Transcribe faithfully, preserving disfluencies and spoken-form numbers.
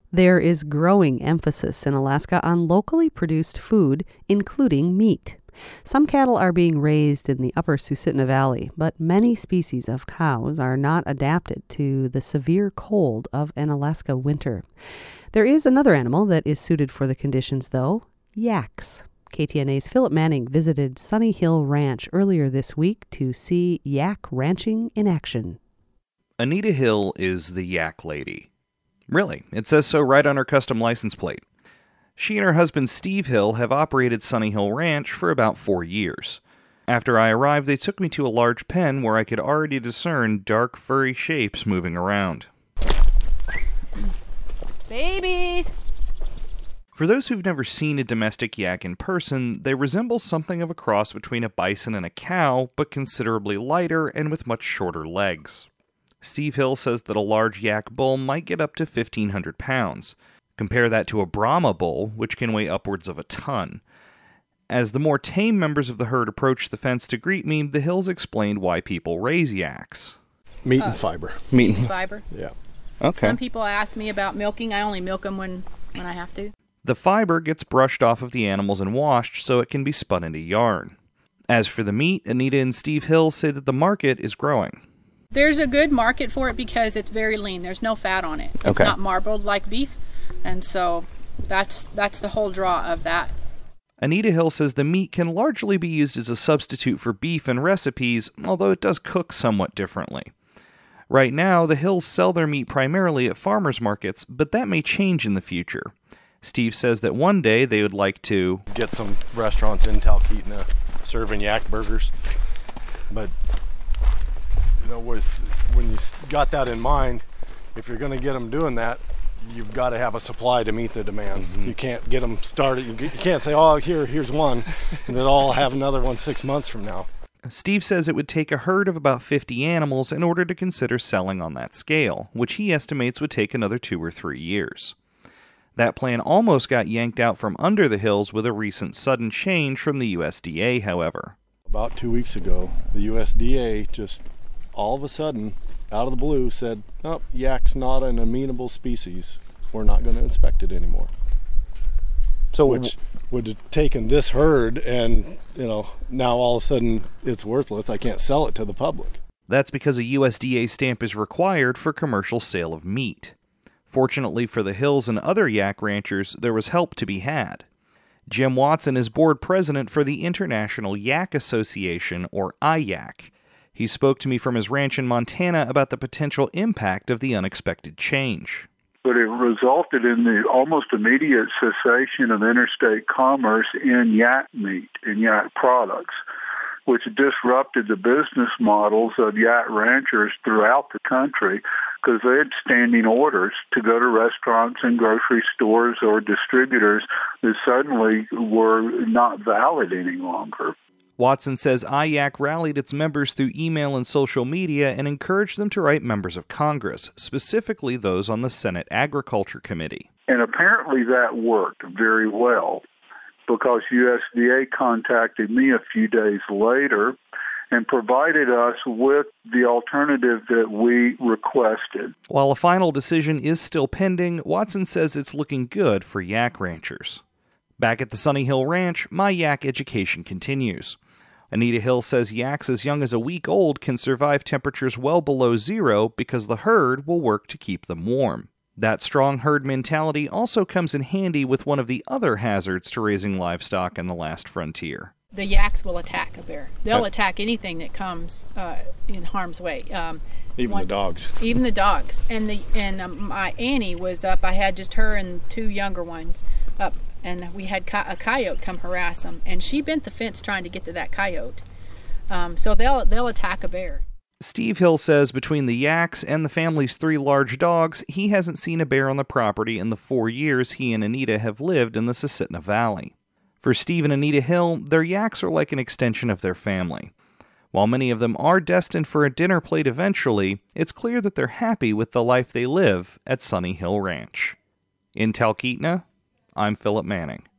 There is growing emphasis in Alaska on locally produced food, including meat. Some cattle are being raised in the upper Susitna Valley, but many species of cows are not adapted to the severe cold of an Alaska winter. There is another animal that is suited for the conditions, though: yaks. K T N A's Philip Manning visited Sunny Hill Ranch earlier this week to see yak ranching in action. Anita Hill is the yak lady. Really, it says so right on her custom license plate. She and her husband Steve Hill have operated Sunny Hill Ranch for about four years. After I arrived, they took me to a large pen where I could already discern dark, furry shapes moving around. Babies! For those who've never seen a domestic yak in person, they resemble something of a cross between a bison and a cow, but considerably lighter and with much shorter legs. Steve Hill says that a large yak bull might get up to fifteen hundred pounds. Compare that to a Brahma bull, which can weigh upwards of a ton. As the more tame members of the herd approached the fence to greet me, the Hills explained why people raise yaks. Meat uh, and fiber. Meat and fiber. Yeah. Okay. Some people ask me about milking. I only milk them when, when I have to. The fiber gets brushed off of the animals and washed so it can be spun into yarn. As for the meat, Anita and Steve Hill say that the market is growing. There's a good market for it because it's very lean. There's no fat on it. It's okay. not marbled like beef, and so that's that's the whole draw of that. Anita Hill says the meat can largely be used as a substitute for beef in recipes, although it does cook somewhat differently. Right now, the Hills sell their meat primarily at farmers markets, but that may change in the future. Steve says that one day they would like to get some restaurants in Talkeetna serving yak burgers. But, you know, with when you got that in mind, if you're going to get them doing that, you've got to have a supply to meet the demand. Mm-hmm. You can't get them started. You can't say, oh, here, here's one, and then I'll have another one six months from now. Steve says it would take a herd of about fifty animals in order to consider selling on that scale, which he estimates would take another two or three years. That plan almost got yanked out from under the Hills with a recent sudden change from the U S D A, however. About two weeks ago, the U S D A just all of a sudden, out of the blue, said, oh, yak's not an amenable species. We're not going to inspect it anymore. So Which would have taken this herd and, you know, now all of a sudden it's worthless. I can't sell it to the public. That's because a U S D A stamp is required for commercial sale of meat. Fortunately for the Hills and other yak ranchers, there was help to be had. Jim Watson is board president for the International Yak Association, or I Y A C. He spoke to me from his ranch in Montana about the potential impact of the unexpected change. But it resulted in the almost immediate cessation of interstate commerce in yak meat and yak products, which disrupted the business models of yak ranchers throughout the country because they had standing orders to go to restaurants and grocery stores or distributors that suddenly were not valid any longer. Watson says I Y A C rallied its members through email and social media and encouraged them to write members of Congress, specifically those on the Senate Agriculture Committee. And apparently that worked very well, because U S D A contacted me a few days later and provided us with the alternative that we requested. While a final decision is still pending, Watson says it's looking good for yak ranchers. Back at the Sunny Hill Ranch, my yak education continues. Anita Hill says yaks as young as a week old can survive temperatures well below zero because the herd will work to keep them warm. That strong herd mentality also comes in handy with one of the other hazards to raising livestock in the last frontier. The yaks will attack a bear. They'll Uh, attack anything that comes uh, in harm's way. Um, Even one, the dogs. Even the dogs. And the and um, my Annie was up. I had just her and two younger ones up, and we had co- a coyote come harass them. And she bent the fence trying to get to that coyote. Um, so they'll they'll attack a bear. Steve Hill says between the yaks and the family's three large dogs, he hasn't seen a bear on the property in the four years he and Anita have lived in the Susitna Valley. For Steve and Anita Hill, their yaks are like an extension of their family. While many of them are destined for a dinner plate eventually, it's clear that they're happy with the life they live at Sunny Hill Ranch. In Talkeetna, I'm Philip Manning.